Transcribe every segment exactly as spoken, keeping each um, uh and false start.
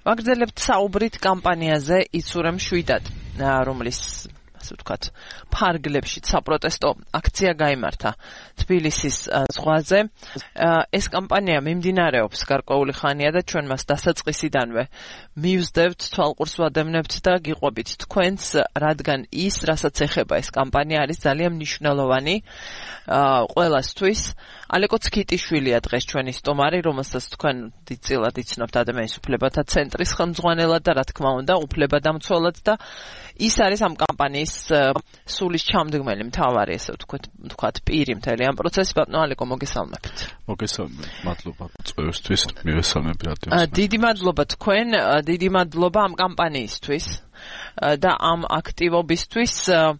ვაგრძელებთ საუბრით კამპანიაზე იცურემ შვიდად, რომლის ასე ვთქვათ, ფარგლებში საპროტესტო აქცია გაიმართა თბილისის ზღვაზე. ეს კამპანია მიმდინარეობს გარკვეული ხანია და ჩვენ მას დასაწყისიდანვე მივსდევთ, თვალყურს ვადევნებთ და გიყვებით თქვენს, რადგან ის, რასაც ეხება ეს კამპანია არის ძალიან მნიშვნელოვანი ყველასთვის. ალეკო ცქიტიშვილია დღეს ჩვენი სტუმარი, რომელსაც თქვენ დიდწილად იცნობთ ადამიანის უფლებათა ცენტრის ხელმძღვანელად და რა თქმა უნდა უფლებადამცველად და ის არის ამ კამპანიის სულის ჩამდგმელი მთავარი, ესე ვთქვათ, ვთქვათ, პირი მთელი ამ პროცესის. ბატონო ალეკო, მოგესალმებთ. მოგესალმებით, მადლობა წვევისთვის, მივესალმები რადიოს. დიდი მადლობა თქვენ, დიდი მადლობა ამ კამპანიისთვის და ამ აქტივობისთვის.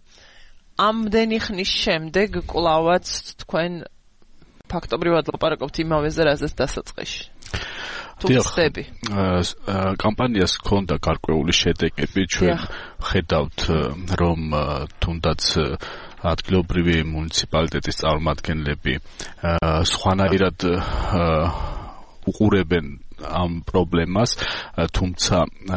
ამდენი ხნის შემდეგ კვლავაც თქვენ ფაქტობრივად ლაპარაკობთ იმავეზე, რაზეც დასაწყისში. თუმცები. კამპანიას ჰქონდა გარკვეული შედეგები, ჩვენ ხედავთ, რომ თუნდაც ადგილობრივი მუნიციპალიტეტის წარმომადგენლები სხვანაირად უყურებენ ამ პრობლემას, თუმცა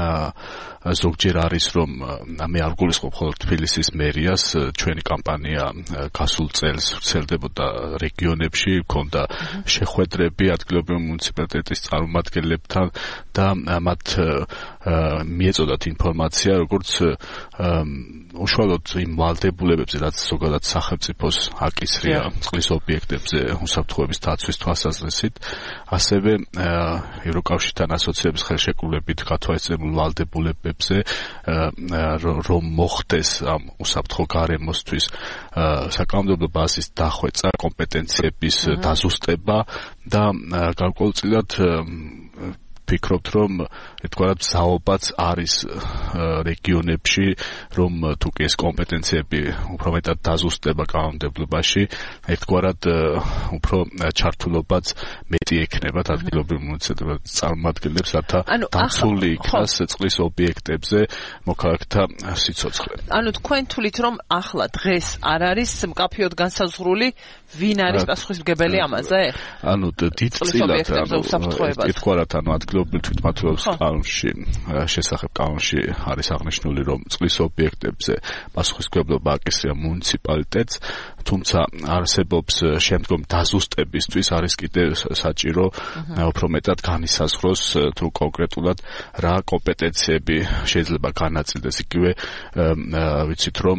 ზოგჯერ არის რომ მე არ გულისხმობ მხოლოდ თბილისის მერიას, ჩვენი კამპანია გასულ წელს ვრცელდებოდა რეგიონებში, ჰქონდა შეხვედრები ადგილობრივი მუნიციპალიტეტის წარმომადგენლებთან და მათ მიეწოდათ ინფორმაცია, როგორც უშუალოდ იმ ვალდებულებებზე, რაც ზოგადად სახელმწიფოს აკისრია წყლის ობიექტებზე უსაფრთხოების დაცვის თვალსაზრისით, ასევე ევროკავშირთან ასოციების ხელშეკრულებით გათვალისწინებულ ვალდებულებებზე, რომ მოხდეს ამ უსაფრთხო გარემოსთვის საკანონმდებლო ბაზის დახვეწა, კომპეტენციების დაზუსტება და გარკვეულწილად ვფიქრობთ, რომ ერთგვარად ზაობაც არის რეგიონებში, რომ თუ კი ეს კომპეტენციები უფრო მეტად დაზუსტება კანონმდებლობაში, ერთგვარად უფრო ჩართულობაც მეტი ექნებათ ადგილობრივ მუნიციპალიტეტის წარმომადგენლებს, რათა დაცული იქნას წყლის ობიექტებზე მოქალაქეთა სიცოცხლე. ანუ თქვენ თვლით, რომ ახლა დღეს არ არის მკაფიოდ განსაზღვრული, ვინ არის პასუხისმგებელი ამაზე? ანუ დიდწილად ერთგვარად ანუ ადგილობრივ თვითმმართველობის კანონში, შესახებ კანონში არის აღნიშნული, რომ წყლის ობიექტებზე პასუხისმგებლობა აკისრია მუნიციპალიტეტს, თუმცა არსებობს შემდგომ დაზუსტებისთვის არის კიდევ საჭირო უფრო მეტად განისაზღვროს თუ კონკრეტულად რა კომპეტენციები შეიძლება განაწილდეს. იგივე ვიცით, რომ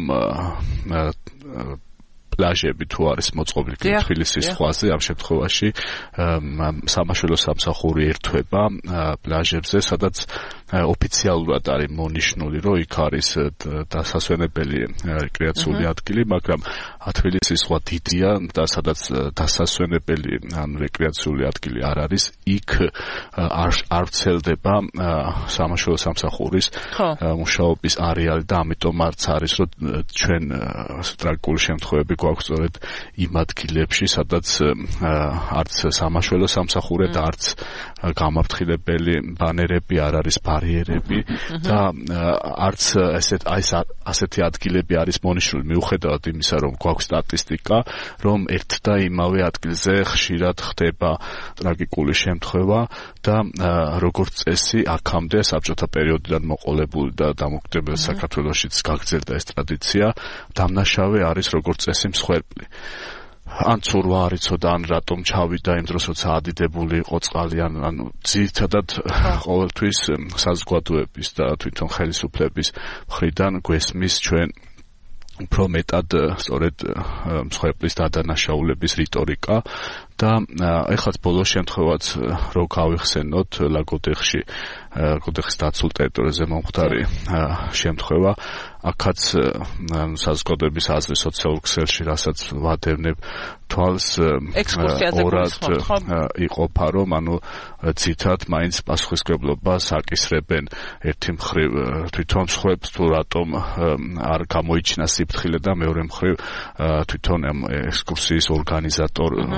პლაჟები თუ არის მოწყობილი თბილისის ზღვაზე, ამ შემთხვევაში სამაშველო სამსახური ერთვება პლაჟებზე, სადაც ოფიციალურად არის მონიშნული, რომ იქ არის დასასვენებელი რეკრეაციული ადგილი, მაგრამ თბილისის ზღვა დიდია და სადაც დასასვენებელი ან რეკრეაციული ადგილი არ არის, იქ არ ვრცელდება სამაშველო სამსახურის მუშაობის არეალი და ამიტომ არც არის, რომ ჩვენ ტრაგიკული შემთხვევები გვაქვს სწორედ იმ ადგილებში, სადაც არც სამაშველო სამსახური და არც გამაფრთხილებელი ბანერები არ არის, ბარიერები და არც ესეთ ასეთი ადგილები არის მონიშნული, მიუხედავად იმისა, რომ გვაქვს სტატისტიკა, რომ ერთ და იმავე ადგილზე ხშირად ხდება ტრაგიკული შემთხვევა და როგორც წესი აქამდე საბჭოთა პერიოდიდან მოყოლებული და დამოუკიდებელ საქართველოშიც გაგრძელდა ეს ტრადიცია, დამნაშავე არის როგორც წესი მსხვერპლი. ან ცურვა არ იცოდა, ან რატომ ჩავიდა იმ დროს, როცა ადიდებული იყო წყალი, ანუ ძირითადად ყოველთვის საზოგადოების და თვითონ ხელისუფლების მხრიდან გვესმის ჩვენ უფრო მეტად სწორედ მსხვერპლის დადანაშაულების რიტორიკა და ეხლა ბოლო შემთხვევაც რო გავიხსენოთ ლაგოდეხში, ლაგოდეხის დაცულ ტერიტორიაზე მომხდარი შემთხვევა, აქაც საზოგადოების აზრი სოციალურ ქსელში, რასაც ვადევნებ თვალს, ორად იყოფა, რომ ანუ ციტად მაინც პასუხისმგებლობას აკისრებენ ერთი მხრივ თვითონ მსხვერპლს, თუ რატომ არ გამოიჩინა სიფრთხილე და მეორე მხრივ თვითონ ექსკურსიის ორგანიზატორ სკოლა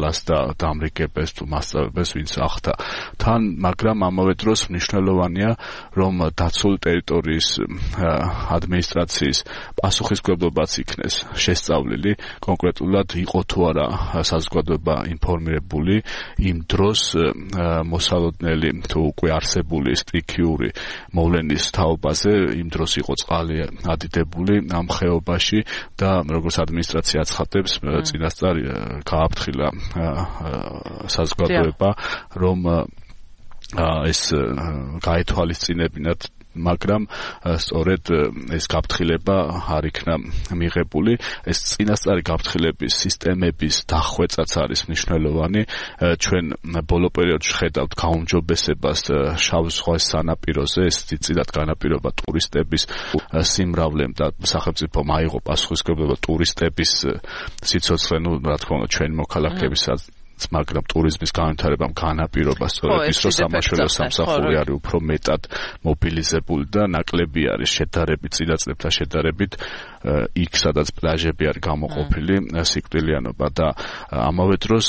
ბალას და დამრიგებებს თუ მასწავლებელს ვინც ახდა თან, მაგრამ ამავე დროს მნიშვნელოვანია, რომ დაცული ტერიტორიის ადმინისტრაციის პასუხისმგებლობაც იქნეს შესწავლილი, კონკრეტულად იყო თუ არა საზოგადოება ინფორმირებული იმ დროს მოსალოდნელი თუ უკვე არსებული სტიქიური მოვლენის თაობაზე, იმ დროს იყო წყალი ადიდებული ამ ხეობაში და როგორც ადმინისტრაცია აცხადებს, წინასწარ გააფრთხილა საზოგადოება, რომ ეს გაეთვალისწინებინათ, მაგრამ სწორედ ეს გაფრთხილება არ იქნა მიღებული. ეს წინასწარი გაფრთხილების სისტემების დახვეწაც არის მნიშვნელოვანი. ჩვენ ბოლო პერიოდში ხედავთ გაუმჯობესებას შავ ზღვის სანაპიროზე, ეს ძირითადად განაპირობა ტურისტების სიმრავლემ და სახელმწიფომ აიღო პასუხისმგებლობა ტურისტების სიცოცხლე, ნუ რა თქმა უნდა ჩვენი მოქალაქეებისაც, მაგრამ ტურიზმის განვითარებამ განაპირობა სწორედ ის, რომ სამაშველო სამსახური არის უფრო მეტად მობილიზებული და ნაკლები არის შედარებით წინაწლებთან შედარებით იქ, სადაც პლაჟები არის გამოყოფილი სიკვდილიანობა და ამავე დროს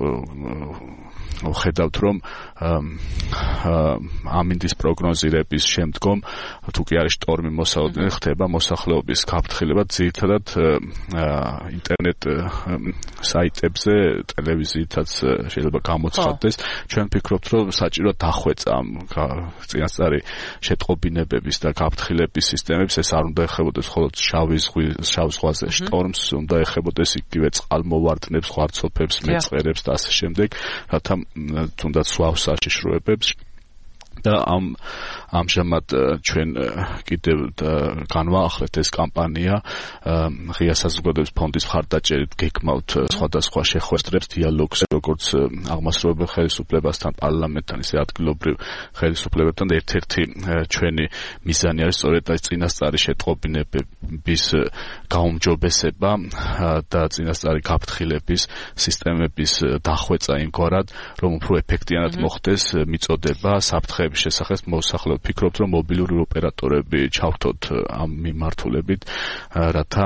ხედავთ, რომ ამინდის პროგნოზირების შემდგომ თუ კი არის შტორმი მოსალოდნელი, ხდება მოსახლეობის გაფრთხილება ძირითადად ინტერნეტ საიტებზე, ტელევიზიითაც შეიძლება გამოცხადდეს. ჩვენ ვფიქრობთ, რომ საჭიროა დახვეწა ამ წინასწარი შეტყობინებების და გაფრთხილების სისტემებს. ეს არ უნდა ეხებოდეს მხოლოდ შავი ზღვის, შავ ზღვაზე შტორმს, უნდა ეხებოდეს იგივე წყალმოვარდნებს, ღვარცოფებს, მეწყერებს და ასე შემდეგ, რათა თუნდაც სვავ საშიშროებებს და ამ ამჟამად ჩვენ კიდევ განვაახლეთ ეს კამპანია ღია საზოგადოების ფონდის მხარდაჭერით გეკმავთ სხვადასხვა შეხვედრებს, დიალოგს, როგორც აღმასრულებელ ხელისუფლებასთან, პარლამენტთან, ისე ადგილობრივ ხელისუფლებებთან და ერთ-ერთი ჩვენი მიზანი არის სწორედ ეს წინასწარი შეტყობინებების გაუმჯობესება და წინასწარი გაფრთხილების სისტემების დახვეწა იმგვარად, რომ უფრო ეფექტიანად მოხდეს მიწოდება საფრთხეების შესახებ მოსახლეობ. ვფიქრობთ, რომ მობილური ოპერატორები ჩავთოთ ამ მიმართულებით, რათა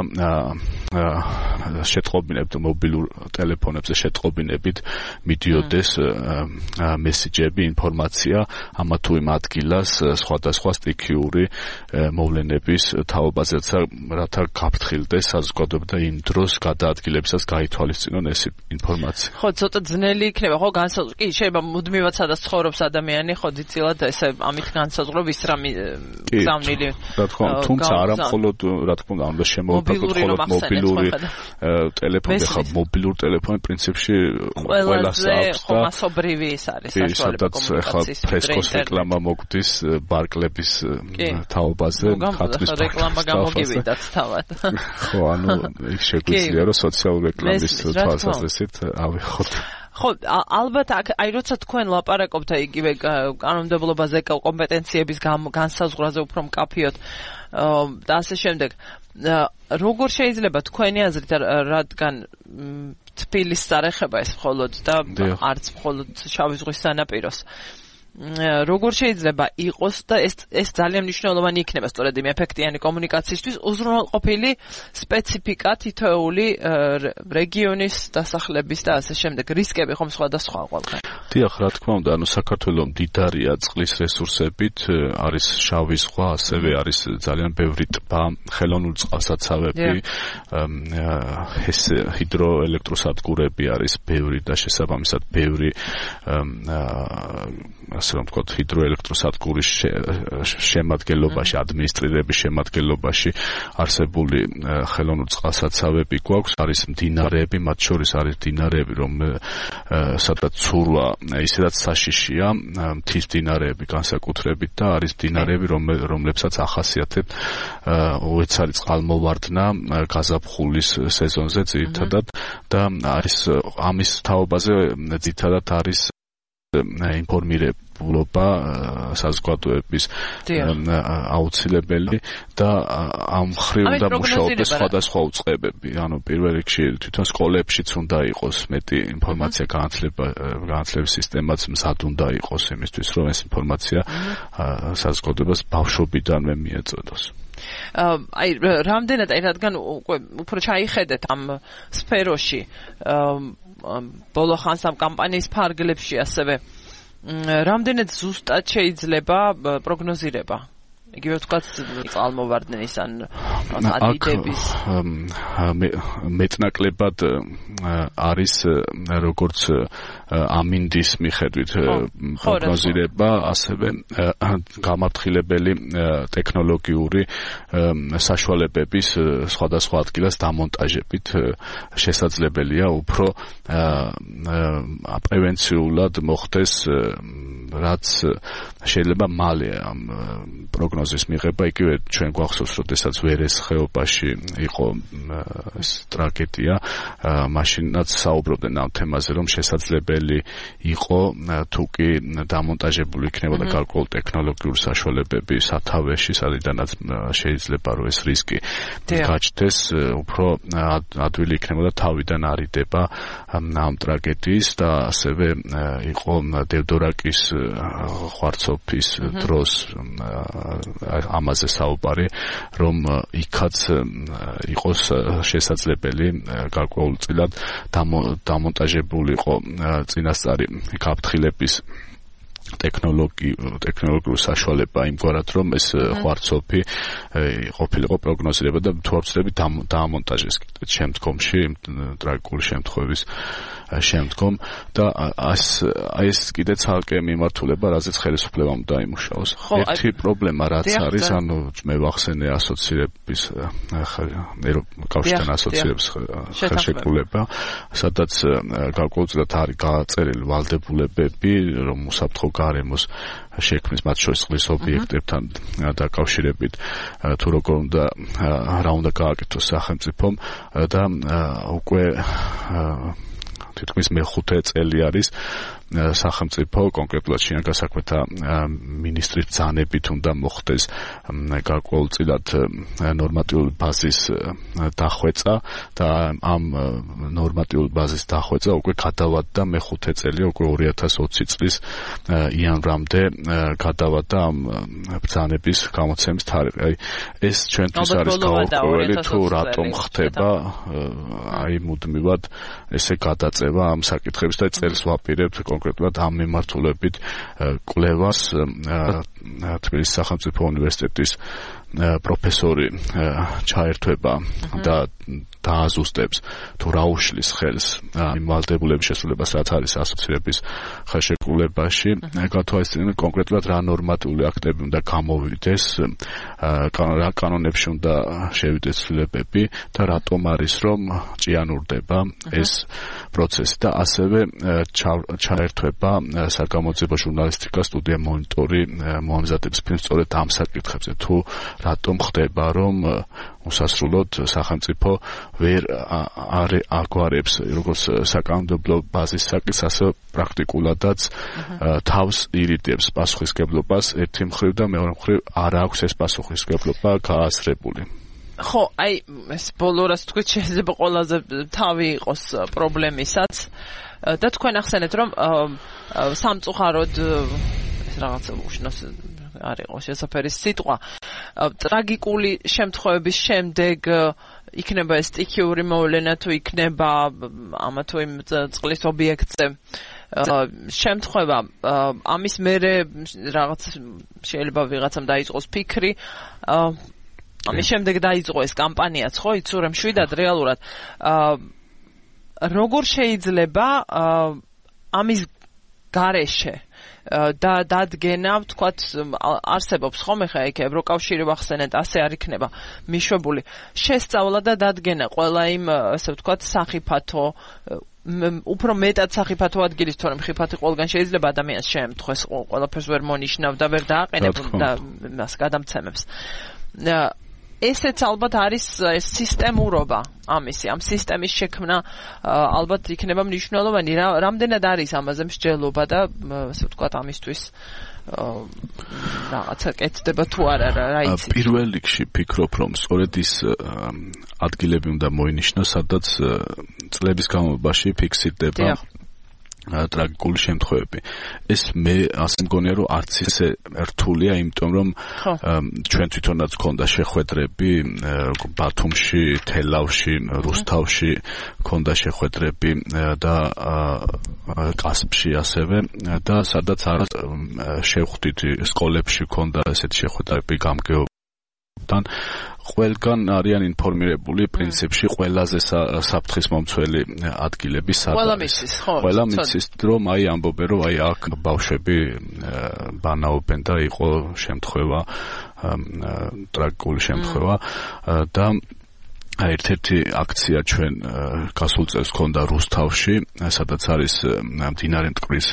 შეტყობინებთ მობილურ ტელეფონებზე შეტყობინებით მიდიოდეს მესიჯები, ინფორმაცია ამა თუ იმ ადგილას სხვადასხვა სტიქიური მოვლენების თაობაზე, რათა გაფრთხილდეს საზოგადოება და იმ დროს გადაადგილებისას გაითვალისწინონ ეს ინფორმაცია. ხო, ცოტა ძნელი იქნება, ხო, განსაზღვრა. კი, შეიძლება მუდმივად სადაც ცხოვრობს ადამიანი, ხო, ძილად ესე ამით განსაზღვრა ვის რამე გზავნილი. რა თქმა უნდა, თუმცა არა მხოლოდ, რა თქმა უნდა, უნდა შემოვიფიქროთ მხოლოდ მობილური ტელეფონი, ხა მობილური ტელეფონი პრინციპში ყველას აქვს და მასობრივი ის არის საშუალება კომუნიკაციის. ფრესკოს რეკლამა მოგვდის ბარკლების თაობაზე, ხატვის რეკლამა გამოგივიდათ თავად. ხო, ანუ იქ შეგვიძლია რომ სოციალური რეკლამის თვალსაზრისით ავიღოთ. ხო, ალბათ აი როცა თქვენ ლაპარაკობთ იგივე კანონმდებლობაზე, კომპეტენციების განსაზღვრაზე უფრო მკაფიოდ და ასე შემდეგ, როგორ შეიძლება თქვენი აზრით, რადგან თბილისს არ ეხება ეს მხოლოდ და არც მხოლოდ შავი ზღვის სანაპიროს, როგორ შეიძლება იყოს და ეს ეს ძალიან მნიშვნელოვანი იქნება სწორედ იმ ეფექტიანი კომუნიკაციისთვის უზრუნველყოფილი სპეციფიკა თითოეული რეგიონის დასახლების და ასე შემდეგ რისკები ხომ სხვადასხვა ყველგან. დიახ, რა თქმა უნდა, ანუ საქართველოს მდიდარია წყლის რესურსებით, არის შავი ზღვა, ასევე არის ძალიან ბევრი ტბა, ხელოვნური წყალსაცავები, ეს ჰიდროელექტროსადგურები არის ბევრი და შესაბამისად ბევრი ასე რომ ვთქვათ, ჰიდროელექტროსადგურის შემადგენლობაში, ადმინისტრირების შემადგენლობაში არსებული ხელოვნური წყალსაცავები გვაქვს, არის მდინარეები, მათ შორის არის მდინარეები, რომ სადაც ცურვა ისედაც საშიშია, მთის მდინარეები განსაკუთრებით და არის მდინარეები, რომლებსაც ახასიათებთ უეცარი წყალმოვარდნა გაზაფხულის სეზონზე ძირითადად და არის ამის თაობაზე ძირითადად არის ინფორმირებულობა საზოგადოების აუცილებელი და ამ მხრივ უნდა მუშაობდეს სხვადასხვა უწყებები. ანუ პირველ რიგში თვითონ სკოლებშიც უნდა იყოს მეტი ინფორმაცია განათლება, განათლების სისტემაც მზად უნდა იყოს იმისთვის, რომ ეს ინფორმაცია საზოგადოებას ბავშვობიდანვე მიეწოდოს. აი რამდენად აი რადგან უკვე უფრო ჩაიხედეთ ამ სფეროში ბოლო ხანს ამ კამპანიის ფარგლებში ასევე რამდენად ზუსტად შეიძლება პროგნოზირება იგივე ვთქვათ წყალმოვარდნის ან ადიდების მეტნაკლებად არის როგორც ამინდის მიხედვით პროგნოზირება ასევე გამართლებელი ტექნოლოგიური საშუალებების სხვადასხვა ადგილას დამონტაჟებით შესაძლებელია უფრო პრევენციულად მოხდეს რაც შეიძლება მალე ამ პროგნოზის მიღება იგივე ჩვენ გვახსოვს როდესაც ვერეს ხეობაში იყო ეს ტრაგედია მაშინაც საუბრობდნენ ამ თემაზე რომ შესაძლებელი იყო თუ კი დამონტაჟებული იქნებოდა გარკვეული ტექნოლოგიური საშუალებები სათავეში სადიდანაც შეიძლება რომ ეს რისკი გაჩნდეს უფრო ადვილი იქნებოდა თავიდან არიდება ამ ტრაგედიის და ასევე იყო დევდორაკის ხვარცოფის დროს ამაზე საუბარი რომ იქაც იყოს შესაძლებელი გარკვეულწილად დამონტაჟებულიყო წინასწარი გაფრთხილების ტექნოლოგიური საშუალება იმგვარად რომ ეს ხვარცოფი ყოფილიყო პროგნოზირება და თუ არ ვცდები დაამონტაჟეს შემდგომში ტრაგიკული შემთხვევების შემდგომ და ეს კიდე ცალკე მიმართულება რაზეც ხელისუფლებამ დაიმუშაოს ერთი პრობლემა რაც არის ანუ მე ვახსენე ასოცირების კავშირთან ასოცირების ხელშეკრულება სადაც გარკვეულწილად არის გაწერილი ვალდებულებები რომ უსაფრთხო გარემოს შექმნის მათ შორის წყლის ობიექტებთან დაკავშირებით თუ როგორ უნდა რა უნდა გააკეთოს სახელმწიფომ და უკვე თითქმის მეხუთე წელი არის სახელმწიფო კონკრეტულად შინაგან საქმეთა მინისტრის ბრძანებით უნდა მოხდეს გარკვეულწილად ნორმატიული ბაზის დახვეწა და ამ ნორმატიული ბაზის დახვეწა უკვე გადავადდა მეხუთე წელია უკვე ორი ათას ოცი წლის იანვრამდე გადავადდა ამ ბრძანების გამოცემის თარიღი. აი ეს ჩვენთვის არის გაურკვეველი თუ რატომ ხდება აი მუდმივად ესე გადაწევა ამ საკითხების და წელს ვაპირებთ კონკრეტულად ამ მიმართულებით კვლევას თბილისის სახელმწიფო უნივერსიტეტის პროფესორი ჩაერთვება და დააზუსტებს თუ რა უშლის ხელს იმ ვალდებულების შესრულებას რაც არის ასოცირების ხელშეკრულებაში გათვალისწინებენ კონკრეტულად რა ნორმატიული აქტები უნდა გამოვიდეს რა კანონებში უნდა შევიდეს ცვლილებები და რატომ არის რომ ჭიანურდება ეს პროცესი და ასევე ჩაერთვება საგამოძიებო ჟურნალისტიკა სტუდია მონიტორი მოამზადებს ფილმს სწორედ ამ საკითხებზე თუ რატომ ხდება რომ უსასრულოდ სახელმწიფო ვერ აგვარებს როგორც საკანონმდებლო ბაზის საკითხს ასე პრაქტიკულადაც თავს ირიდებს პასუხისგებლობას ერთი მხრივ და მეორე მხრივ არ აქვს ეს პასუხისგებლობა გააზრებული. ხო, აი ეს ბოლო რას თქვით შეიძლება ყველაზე თავი იყოს პრობლემისაც და თქვენ ახსენეთ რომ სამწუხაროდ ეს რაღაცა უშნოს არ იყო შესაძფერი სიტყვა ტრაგიკული შემთხვევების შემდეგ იქნება ეს სტიქიური მოვლენა თუ იქნება ამა თუ იმ წყლის ობიექტზე შემთხვევა ამის მერე რაღაც შეიძლება ვიღაცამ დაიწყოს ფიქრი ამის შემდეგ დაიწყო ეს კამპანიაც ხო იცი რომ შვიდად რეალურად როგორ შეიძლება ამის გარეშე და დადგენა ვთქვათ არსებობს ხომ ხა იქ ევროკავშირი ვახსენეთ ასე არ იქნება მიშვებული შესწავლა და დადგენა ყველა იმ ასე ვთქვათ სახიფათო უფრო მეტად სახიფათო ადგილის თორემ ხიფათი ყველგან შეიძლება ადამიანს შეემთხვეს ყველაფერს ვერ მონიშნავ და ვერ დააყენებ და მას გადამცემებს ესეც ალბათ არის ეს სისტემურობა ამისი ამ სისტემის შექმნა ალბათ იქნება მნიშვნელოვანი რამდენად არის ამაზე მსჯელობა და ასე ვთქვათ ამისთვის რაღაცა კეთდება თუ არა რა იცი პირველ რიგში ფიქრობ რომ სწორედ ის ადგილები უნდა მოინიშნოს სადაც წლების განმავლობაში ფიქსირდება ტრაგიკული შემთხვევები. ეს მე ასე მგონია რომ არც ისე რთულია, იმიტომ რომ ჩვენ თვითონაც ქონდა შეხვედრები ბათუმში, თელავში, რუსთავში ქონდა შეხვედრები და კასპში ასევე და სადაც არ შევხვდით სკოლებში ქონდა ესეთი შეხვედრები გამგეობიდან ყველგან არიან ინფორმირებული პრინციპში ყველაზე საფრთხის მომცველი ადგილები სადაც ყველა მიცის ხო ყველა მიცის რომ აი ამბობენ რომ აი აქ ბავშვები ბანაობენ და იყო შემთხვევა ტრაგიკული შემთხვევა და ერთ-ერთი აქცია ჩვენ გასულ წელს ქონდა რუსთავში სადაც არის მდინარე მტკვრის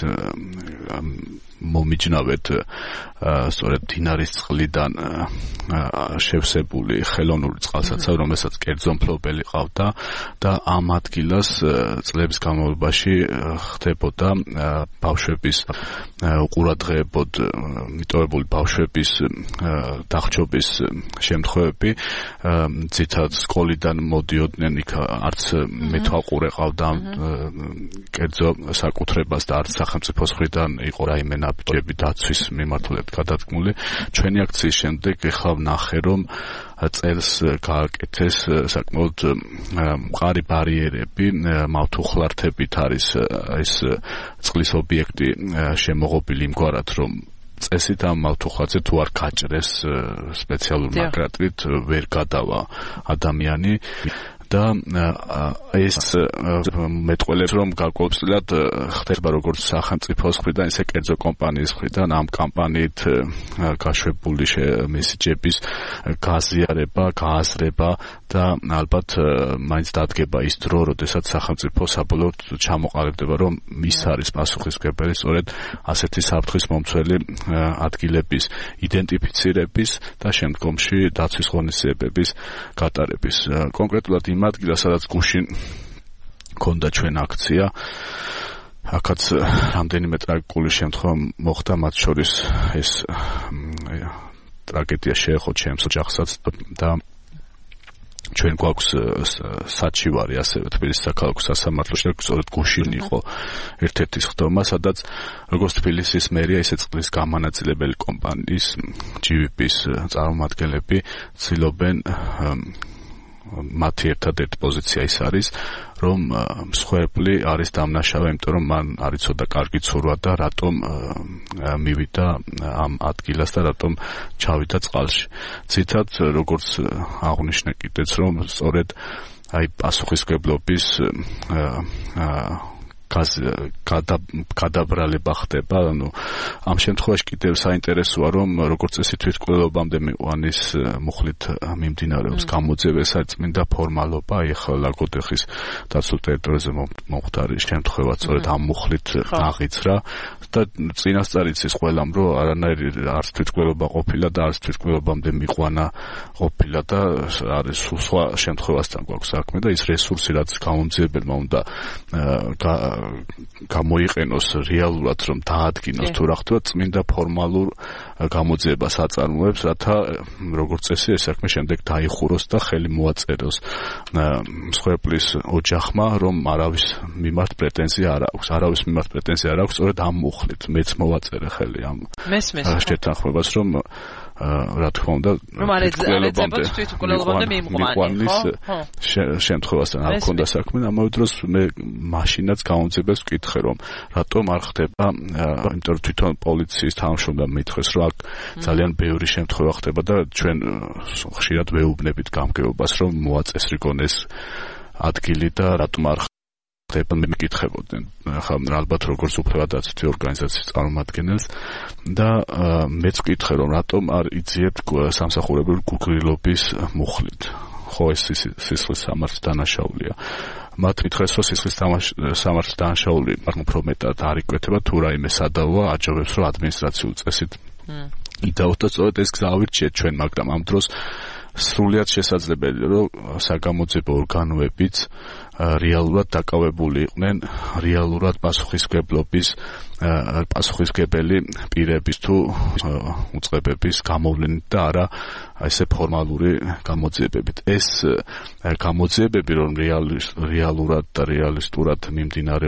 მომიჯნავედ სწორედ მდინარის წყლიდან შევსებული ხელოვნური წყალსაცავი, რომელსაც კერძო მფლობელი ყავდა და ამ ადგილას წლების განმავლობაში ხდებოდა ბავშვების უყურადღებოდ მიტოვებული ბავშვების დახჯობის შემთხვევები, ძირითადად სკოლიდან მოდიოდნენ იქ არც მეთვალყურე ყავდა კერძო საკუთრებას და არც სახელმწიფოს მხრიდან იყო რაიმე ნაბიჯები დაცვის მიმართულებით გადადგმული. ჩვენი აქციის შემდეგ ეხლა ვნახე რომ წელს გააკეთეს საკმაოდ მყარი ბარიერები, მავთუხლართებით არის ეს წყლის ობიექტი შემოღობილი იმგვარად რომ წესით ამ მავთუხლარზე თუ არ გაჭრეს სპეციალურ მაგრატვით ვერ გადავა ადამიანი და ეს მეტყველებს რომ გარკვეულწილად ხდება როგორც სახელმწიფოს მხრიდან, ისე კერძო კომპანიის მხრიდან ამ კამპანიით გაშვებული მესიჯების გაზიარება, გააზრება და ალბათ მაინც დადგება ის დრო, როდესაც სახელმწიფო საბოლოოდ ჩამოყალიბდება, რომ ის არის პასუხისმგებელი სწორედ ასეთი საფრთხის მომცველი ადგილების იდენტიფიცირების და შემდგომში დაცვის ღონისძიებების გატარების. კონკრეტულად იმ ადგილას, სადაც გუშინ ქონდა ჩვენ აქცია, აქაც რამდენიმე ტრაგიკული შემთხვევა მოხდა, მათ შორის ეს ტრაგედია შეეხო ჩემს ოჯახსაც და ჩვენ გვაქვს საჩივარი ასევე თბილისის საქალაქო სასამართლოში და სწორედ გუშინ იყო ერთ-ერთი სხდომა, სადაც როგორც თბილისის მერია, ისე წყლის გამანაწილებელი კომპანიის ჯი ვი პის წარმომადგენლები ცდილობენ მათი ერთადერთი პოზიცია ის არის, რომ მსხვერპლი არის დამნაშავე, იმიტომ რომ მან არ იცოდა კარგი ცურვა და რატომ მივიდა ამ ადგილას და რატომ ჩავიდა წყალში. ცითად, როგორც აღვნიშნე კიდეც, რომ სწორედ აი პასუხისმგებლობის გადაბრალება ხდება, ანუ ამ შემთხვევაში კიდევ საინტერესოა, რომ როგორც წესი თვითმკვლელობამდე მიყვანის მუხლით მიმდინარეობს გამოძიება, ეს არის წმინდა ფორმალობა, ახლა ლაგოდეხის დაცულ ტერიტორიაზე მომხდარი შემთხვევა, სწორედ ამ მუხლით აღიძრა და წინასწარ იცის ყველამ, რომ არანაირი არც თვითმკვლელობა ყოფილა და არც თვითმკვლელობამდე მიყვანა ყოფილა და არის სხვა შემთხვევასთან გვაქვს საქმე და ის რესურსი, რაც გამოძიებელმა უნდა გამოიყენოს რეალურად, რომ დაადგინოს თუ რა ხდება, წმინდა ფორმალურ გამოძიებას აწარმოებს, რათა როგორც წესი ეს საქმე შემდეგ დაიხუროს და ხელი მოაწეროს მსხვერპლის ოჯახმა, რომ არავის მიმართ პრეტენზია არ აქვს. არავის მიმართ პრეტენზია არ აქვს, სწორედ ამ მუხლით მეც მოვაწერე ხელი ამ შეთანხმებას, რომ რა თქმა უნდა თვითმკვლელობამდე მიყვანის შემთხვევასთან არ ქონდა საქმე, ამავე დროს მე მაშინაც გამოძიებას ვკითხე, რომ რატომ არ ხდება, იმიტომ რომ თვითონ პოლიციის თანამშრომლმა მითხრეს, რომ აქ ძალიან ბევრი შემთხვევა ხდება და ჩვენ ხშირად ვეუბნებით გამგეობას, რომ მოაწესრიგონ ეს ადგილი და რატომ არ ხდება, მე მეკითხებოდნენ. ახლა ალბათ როგორც უფლებადაცვითი ორგანიზაციის წარმომადგენელს და მეც ვკითხე, რომ რატომ არ იძიებთ სამსახურებრივი გულგრილობის მუხლით. ხო, ეს სისხლის სამართლის დანაშაულია. მათ მითხრეს, რომ სისხლის სამართლის დანაშაული უფრო მეტად არ იკვეთება, თუ რაიმე სადავოა, აჯობებს, რომ ადმინისტრაციულ წესით იდაოთ და სწორედ ეს გზა ავირჩიეთ ჩვენ, მაგრამ ამ დროს სრულიად შესაძლებელია, რომ საგამოძიებო ორგანოებიც რეალურად დაკავებული იყვნენ რეალურად პასუხისმგებლობის პასუხისმგებელი პირების თუ უწყებების გამოვლენით და არა ესე ფორმალური გამოძიებებით. ეს გამოძიებები, რომ რეალურად და რეალისტურად მიმდინარეობ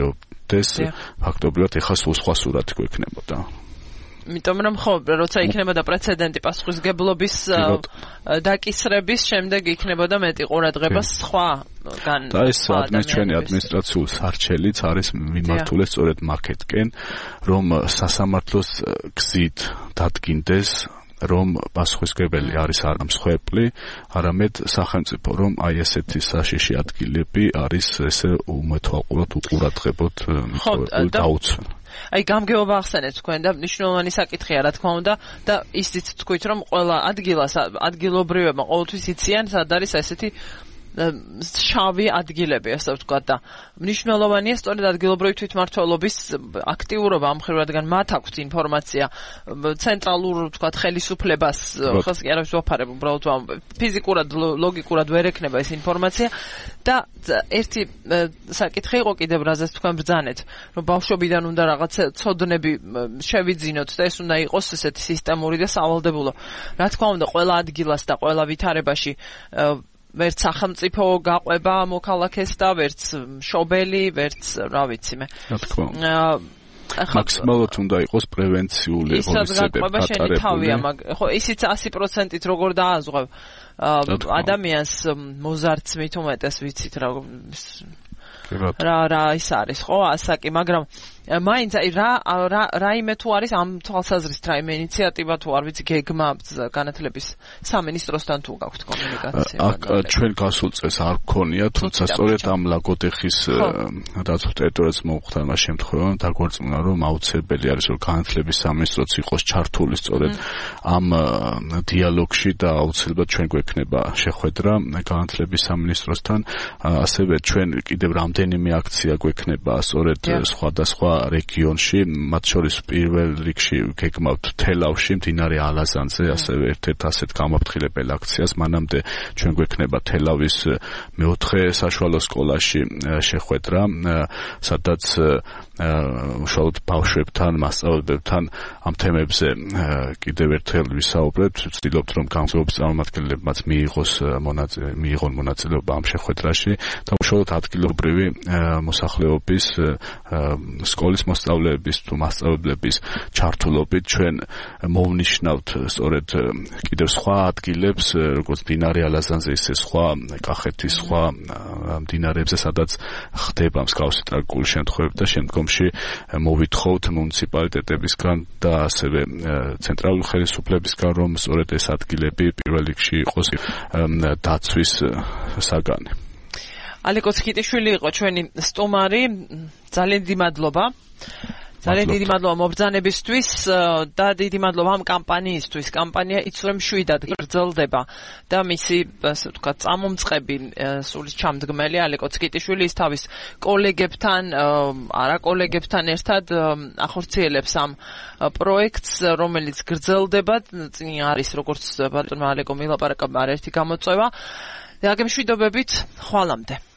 მივხვდეს ფაქტობრივად ეხლა სულ სხვა სურათი გვექნებოდა. იმიტომ რომ ხო, როცა იქნებოდა პრეცედენტი პასუხისგებლობის დაკისრების შემდეგ იქნებოდა მეტი ყურადღება სხვაგან. და ეს ჩვენი ადმინისტრაციული სარჩელიც არის მიმართული სწორედ მაკეთკენ, რომ სასამართლოს გზით დადგინდეს რომ პასუხისმგებელი არის არა მსხვერპლი, არამედ სახელმწიფო, რომ აი ესეთი საშიში ადგილები არის ესე უმეთვალყურად უყურადღებოდ დაუცვენ. აი გამგეობა ახსენეთ თქვენ და მნიშვნელოვანი საკითხია რა თქმა უნდა და ისიც თქვით რომ ყველა ადგილას ადგილობრივებმა ყოველთვის იციან სად არის ესეთი შავი ადგილები ასე ვთქვათ და მნიშვნელოვანია სწორედ ადგილობრივი თვითმმართველობის აქტიურობა ამ მხრივ რადგან მათ აქვთ ინფორმაცია ცენტრალურ ვთქვათ ხელისუფლებას ხელს კი არავის ვაფარებ უბრალოდ ფიზიკურად ლოგიკურად ვერ ექნება ეს ინფორმაცია და ერთი საკითხი იყო კიდევ რაზეც თქვენ ბრძანეთ რომ ბავშვობიდან უნდა რაღაც ცოდნები შევიძინოთ და ეს უნდა იყოს ესეთი სისტემური და სავალდებულო რა თქმა უნდა ყველა ადგილას და ყველა ვითარებაში ვერც სახელმწიფო გაყვება მოქალაქეს და ვერც მშობელი, ვერც რა ვიცი მე. რა თქმა უნდა. მაქსიმალურად უნდა იყოს პრევენციული ღონისძიებები გატარებული. ხო, ისიც ასი პროცენტით როგორ დააზღვევ ადამიანს მოზარდს მით უმეტეს ვიცით რა რა რა ის არის ხო ასაკი მაგრამ მაინც აი რა რაიმე თუ არის ამ თვალსაზრისით რაიმე ინიციატივა თუ არ ვიცი გეგმა განათლების სამინისტროსთან თუ გაქვთ კომუნიკაცია აქ ჩვენ გასულ წელს არ გქონია თუმცა სწორედ ამ ლაგოდეხის დაცულ ტერიტორიაზე მოხდა ამ შემთხვევაში დაგვარწმუნა რომ აუცილებელი არის რომ განათლების სამინისტროც იყოს ჩართული სწორედ ამ დიალოგში და აუცილებლად ჩვენ გვექნება შეხვედრა განათლების სამინისტროსთან ასევე ჩვენ კიდევ რამდენიმე აქცია გვექნება სწორედ სხვადასხვა რეგიონში, მათ შორის პირველ რიგში გეგმავთ თელავში, მდინარე ალაზანზე, ასევე ერთ-ერთ ასეთ გამაფრთხილებელ აქციას, მანამდე ჩვენ გვექნება თელავის მეოთხე საშუალო სკოლაში შეხვედრა, სადაც უშუალოდ ბავშვებთან, მასწავლებლებთან ამ თემებზე კიდევ ერთხელ ვისაუბრებთ, ვცდილობთ რომ განსხვავების წარმომადგენლებმაც მიიღოს მონაწილე, მიიღონ მონაწილეობა ამ შეხვედრაში და უშუალოდ ადგილობრივი მოსახლეობის სკოლის მოსწავლეების თუ მასწავლებლების ჩართულობით ჩვენ მოვნიშნავთ სწორედ კიდევ სხვა ადგილებს, როგორც მდინარე ალაზანზე, ისე სხვა კახეთის სხვა მდინარეებზე, სადაც ხდება მსგავსი ტრაგიკული შემთხვევები და შემდგომში მოვითხოვთ მუნიციპალიტეტებისგან და ასევე ცენტრალური ხელისუფლებისგან, რომ სწორედ ეს ადგილები პირველ რიგში იყოს დაცვის საგანი. ალეკო ცხიტიშვილი იყო ჩვენი სტუმარი. ძალიან დიდი მადლობა. ძალიან დიდი მადლობა მობრძანებისთვის და დიდი მადლობა ამ კამპანიისთვის. კამპანია იცვლებ შვიდად გრძელდება და მისი, ასე ვთქვათ, წამომწყები სულის ჩამდგმელი ალეკო ცხიტიშვილი ის თავის კოლეგებთან, არა კოლეგებთან ერთად ახორციელებს ამ პროექტს, რომელიც გრძელდება. წინ არის როგორც ბატონმა ალეკომ ილაპარაკა არაერთი გამოწვევა. და გემშვიდობებით, ხვალამდე.